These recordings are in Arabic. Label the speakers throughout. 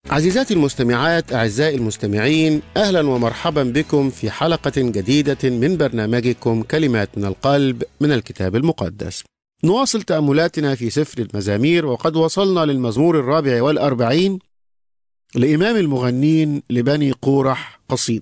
Speaker 1: عزيزاتي المستمعات، أعزائي المستمعين، أهلا ومرحبا بكم في حلقة جديدة من برنامجكم كلمات من القلب من الكتاب المقدس. نواصل تأملاتنا في سفر المزامير، وقد وصلنا للمزمور 44 لإمام المغنين لبني قورح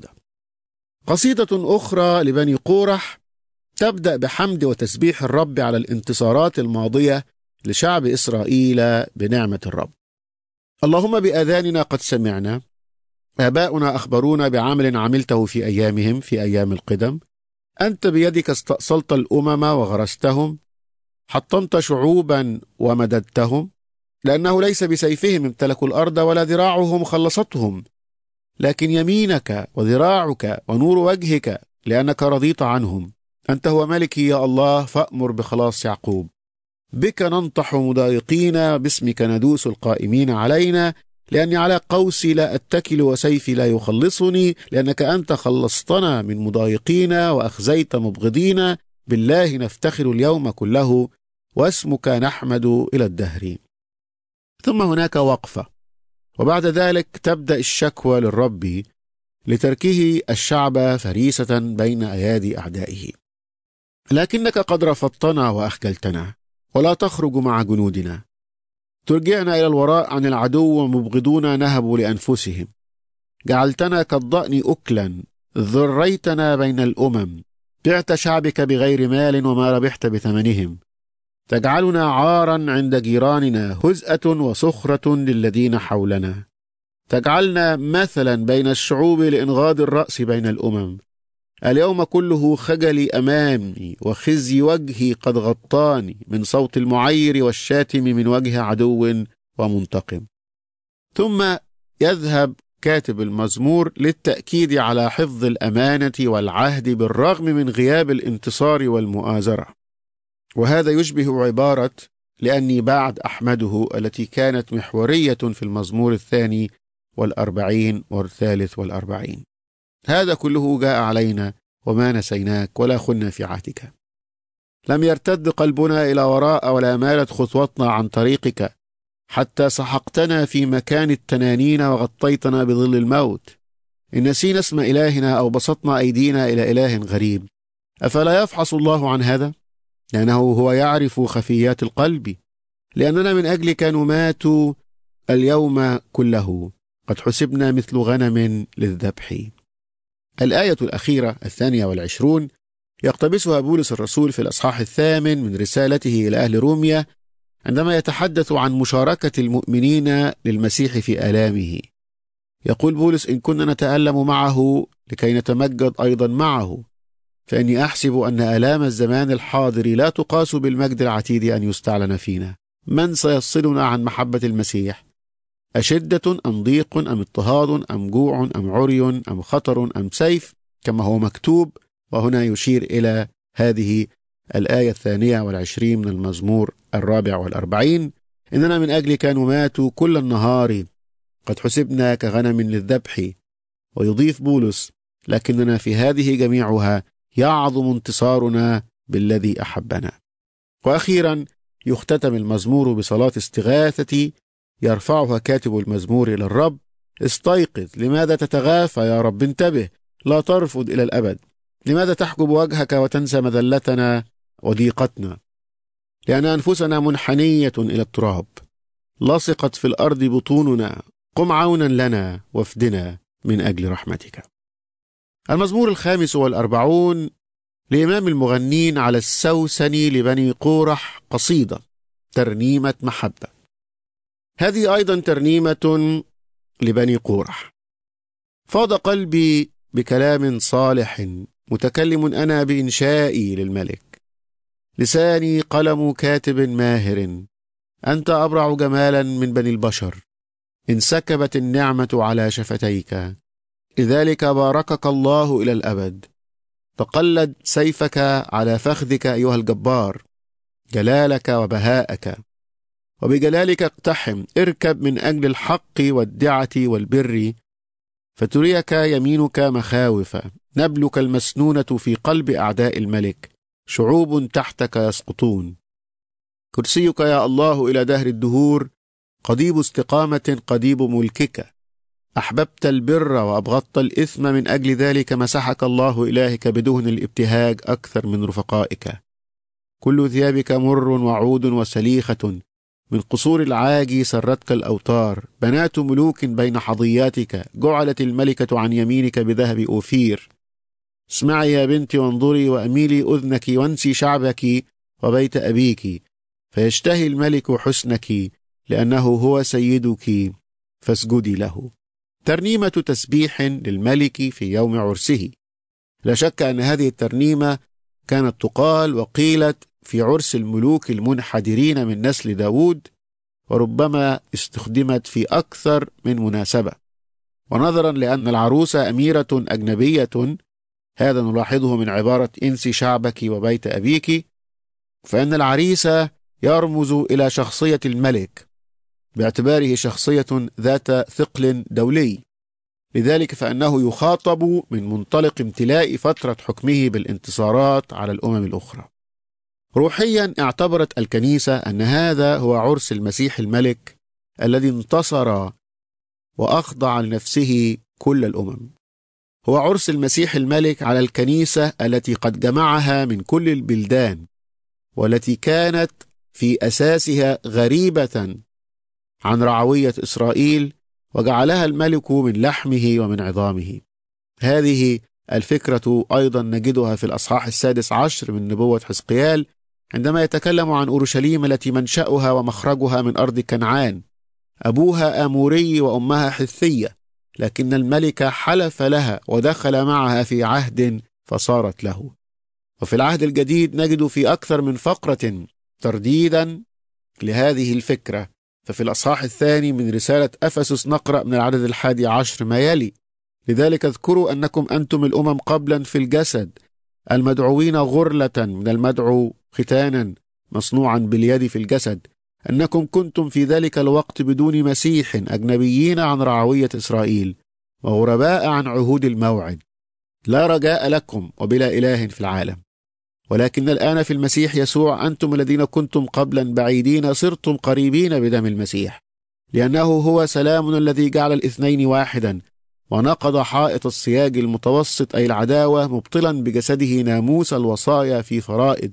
Speaker 1: قصيدة أخرى لبني قورح تبدأ بحمد وتسبيح الرب على الانتصارات الماضية لشعب إسرائيل بنعمة الرب. اللهم بآذاننا قد سمعنا، آباؤنا أخبرونا بعمل عملته في أيامهم في أيام القدم. أنت بيدك استأصلت الأمم وغرستهم، حطمت شعوبا ومددتهم، لأنه ليس بسيفهم امتلكوا الأرض ولا ذراعهم خلصتهم، لكن يمينك وذراعك ونور وجهك، لأنك رضيت عنهم. أنت هو ملكي يا الله، فأمر بخلاص يعقوب. بك ننطح مضايقين، باسمك ندوس القائمين علينا، لأني على قوسي لا أتكل وسيفي لا يخلصني، لأنك أنت خلصتنا من مضايقين وأخزيت مبغضين. بالله نفتخر اليوم كله، واسمك نحمد إلى الدهر. ثم هناك وقفة، وبعد ذلك تبدأ الشكوى للرب لتركه الشعب فريسة بين أيادي أعدائه. لكنك قد رفضتنا وأخجلتنا، ولا تخرج مع جنودنا. ترجعنا إلى الوراء عن العدو، ومبغضون نهبوا لأنفسهم. جعلتنا كالضأن أكلا، ذريتنا بين الأمم. بعت شعبك بغير مال، وما ربحت بثمنهم. تجعلنا عارا عند جيراننا، هزءة وسخرة للذين حولنا. تجعلنا مثلا بين الشعوب لإنغاض الرأس بين الأمم. اليوم كله خجلي أمامي، وخزي وجهي قد غطاني، من صوت المعير والشاتم، من وجه عدو ومنتقم. ثم يذهب كاتب المزمور للتأكيد على حفظ الأمانة والعهد بالرغم من غياب الانتصار والمؤازرة، وهذا يشبه عبارة لأني بعد أحمده التي كانت محورية في المزمور 42 و43. هذا كله جاء علينا وما نسيناك ولا خلنا في عهدك. لم يرتد قلبنا إلى وراء، ولا مالت خطوتنا عن طريقك، حتى سحقتنا في مكان التنانين وغطيتنا بظل الموت. إن نسينا اسم إلهنا أو بسطنا أيدينا إلى إله غريب. أفلا يفحص الله عن هذا؟ لأنه هو يعرف خفيات القلب. لأننا من أجلك نمات اليوم كله، قد حسبنا مثل غنم للذبح. الآية الأخيرة 22 يقتبسها بولس الرسول في الأصحاح 8 من رسالته إلى أهل روميا، عندما يتحدث عن مشاركة المؤمنين للمسيح في آلامه. يقول بولس: إن كنا نتألم معه لكي نتمجد أيضا معه، فإني أحسب أن آلام الزمان الحاضر لا تقاس بالمجد العتيد أن يستعلن فينا. من سيفصلنا عن محبة المسيح؟ أشدة أم ضيق أم اضطهاد أم جوع أم عري أم خطر أم سيف، كما هو مكتوب. وهنا يشير إلى هذه الآية 22 من المزمور 44: إننا من أجلك نمات كل النهار، قد حسبنا كغنم للذبح. ويضيف بولس: لكننا في هذه جميعها يعظم انتصارنا بالذي أحبنا. وأخيرا يختتم المزمور بصلاة استغاثة يرفعها كاتب المزمور إلى الرب: استيقظ، لماذا تتغافى يا رب؟ انتبه، لا ترفض إلى الأبد. لماذا تحجب وجهك وتنسى مذلتنا وضيقتنا؟ لأن أنفسنا منحنية إلى التراب، لصقت في الأرض بطوننا. قم عونا لنا وافدنا من أجل رحمتك. المزمور 45 لإمام المغنين على السوسن لبني قورح، قصيدة ترنيمة محبة. هذه أيضا ترنيمة لبني قورح. فاض قلبي بكلام صالح، متكلم أنا بإنشائي للملك. لساني قلم كاتب ماهر، أنت أبرع جمالا من بني البشر. انسكبت النعمة على شفتيك، لذلك باركك الله إلى الأبد. تقلد سيفك على فخذك أيها الجبار، جلالك وبهاءك، وبجلالك اقتحم. اركب من أجل الحق والدعة والبر، فتريك يمينك مخاوف. نبلك المسنونة في قلب أعداء الملك، شعوب تحتك يسقطون. كرسيك يا الله إلى دهر الدهور، قضيب استقامة قضيب ملكك. أحببت البر وأبغضت الإثم، من أجل ذلك مسحك الله إلهك بدهن الابتهاج أكثر من رفقائك. كل ثيابك مر وعود وسليخة، من قصور العاجي سرتك الأوتار. بنات ملوك بين حظياتك، جعلت الملكة عن يمينك بذهب أوفير. اسمعي يا بنتي وانظري وأميلي أذنك، وانسي شعبك وبيت أبيك، فيشتهي الملك حسنك، لأنه هو سيدك فاسجدي له. ترنيمة تسبيح للملك في يوم عرسه. لا شك أن هذه الترنيمة كانت تقال وقيلت في عرس الملوك المنحدرين من نسل داود، وربما استخدمت في أكثر من مناسبة. ونظرا لأن العروسة أميرة أجنبية، هذا نلاحظه من عبارة انسي شعبك وبيت أبيك، فإن العريس يرمز إلى شخصية الملك باعتباره شخصية ذات ثقل دولي، لذلك فإنه يخاطب من منطلق امتلاء فترة حكمه بالانتصارات على الأمم الأخرى. روحيا اعتبرت الكنيسة أن هذا هو عرس المسيح الملك الذي انتصر وأخضع لنفسه كل الأمم. هو عرس المسيح الملك على الكنيسة التي قد جمعها من كل البلدان، والتي كانت في أساسها غريبة عن رعوية إسرائيل، وجعلها الملك من لحمه ومن عظامه. هذه الفكرة أيضا نجدها في الأصحاح 16 من نبوة حزقيال، عندما يتكلم عن أورشليم التي منشأها ومخرجها من أرض كنعان، أبوها آموري وأمها حثية، لكن الملك حلف لها ودخل معها في عهد فصارت له. وفي العهد الجديد نجد في أكثر من فقرة ترديدا لهذه الفكرة. ففي الأصحاح 2 من رسالة أفسس نقرأ من العدد 11 ما يلي: لذلك اذكروا أنكم أنتم الأمم قبلا في الجسد، المدعوين غرلة من المدعو ختانا مصنوعا باليد في الجسد، أنكم كنتم في ذلك الوقت بدون مسيح، أجنبيين عن رعوية إسرائيل، وغرباء عن عهود الموعد، لا رجاء لكم وبلا إله في العالم. ولكن الآن في المسيح يسوع أنتم الذين كنتم قبلا بعيدين صرتم قريبين بدم المسيح، لأنه هو سلام الذي جعل الاثنين واحدا، ونقض حائط السياج المتوسط أي العداوة، مبطلا بجسده ناموس الوصايا في فرائض،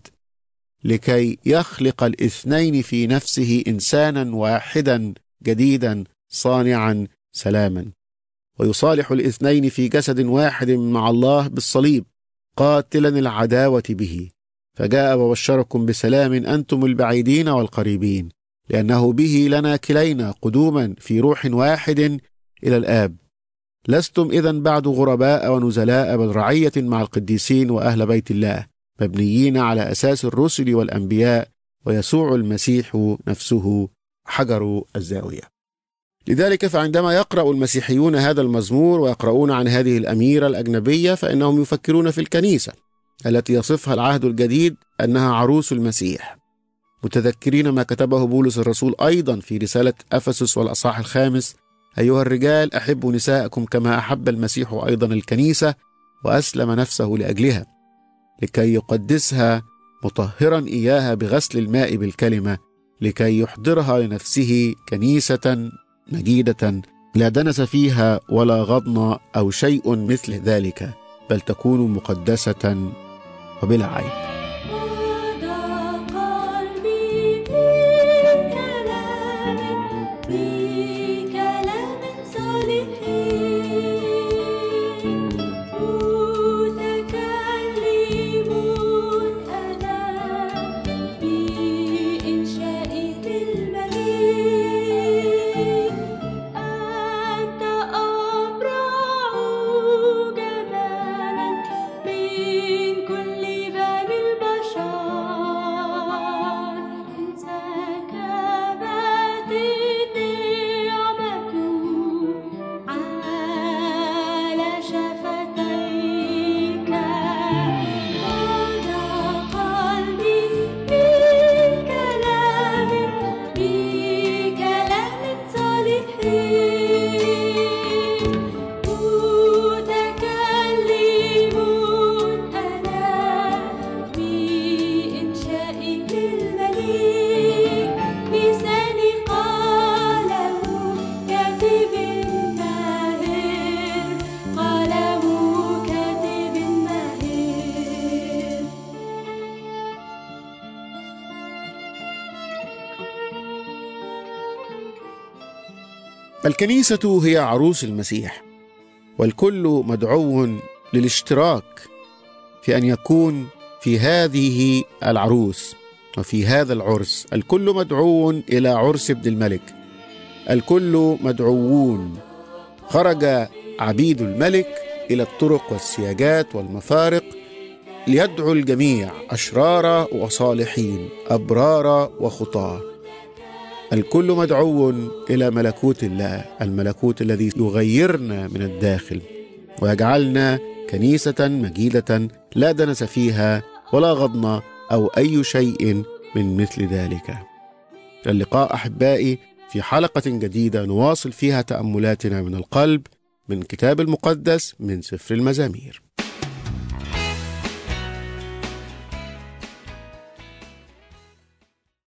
Speaker 1: لكي يخلق الاثنين في نفسه إنسانا واحدا جديدا صانعا سلاما، ويصالح الاثنين في جسد واحد مع الله بالصليب، قاتلا العداوة به، فجاء وبشركم بسلام أنتم البعيدين والقريبين، لأنه به لنا كلينا قدوما في روح واحد إلى الآب. لستم إذن بعد غرباء ونزلاء، بل رعية مع القديسين وأهل بيت الله، مبنيين على أساس الرسل والأنبياء، ويسوع المسيح نفسه حجر الزاوية. لذلك فعندما يقرأ المسيحيون هذا المزمور ويقرؤون عن هذه الأميرة الأجنبية، فإنهم يفكرون في الكنيسة التي يصفها العهد الجديد أنها عروس المسيح، متذكرين ما كتبه بولس الرسول أيضا في رسالة أفسس والأصحاح 5: أيها الرجال أحبوا نساءكم كما أحب المسيح أيضا الكنيسة وأسلم نفسه لأجلها، لكي يقدسها مطهرا إياها بغسل الماء بالكلمة، لكي يحضرها لنفسه كنيسة مجيدة لا دنس فيها ولا غضن أو شيء مثل ذلك، بل تكون مقدسة وبلا عيب.
Speaker 2: كل باب
Speaker 1: الكنيسة هي عروس المسيح، والكل مدعو للاشتراك في أن يكون في هذه العروس وفي هذا العرس. الكل مدعو إلى عرس ابن الملك، الكل مدعوون. خرج عبيد الملك إلى الطرق والسياجات والمفارق ليدعو الجميع، أشرار وصالحين، أبرار وخطاة. الكل مدعو إلى ملكوت الله، الملكوت الذي يغيرنا من الداخل ويجعلنا كنيسة مجيدة لا دنس فيها ولا غضن أو أي شيء من مثل ذلك. اللقاء أحبائي في حلقة جديدة نواصل فيها تأملاتنا من القلب من كتاب المقدس من سفر المزامير.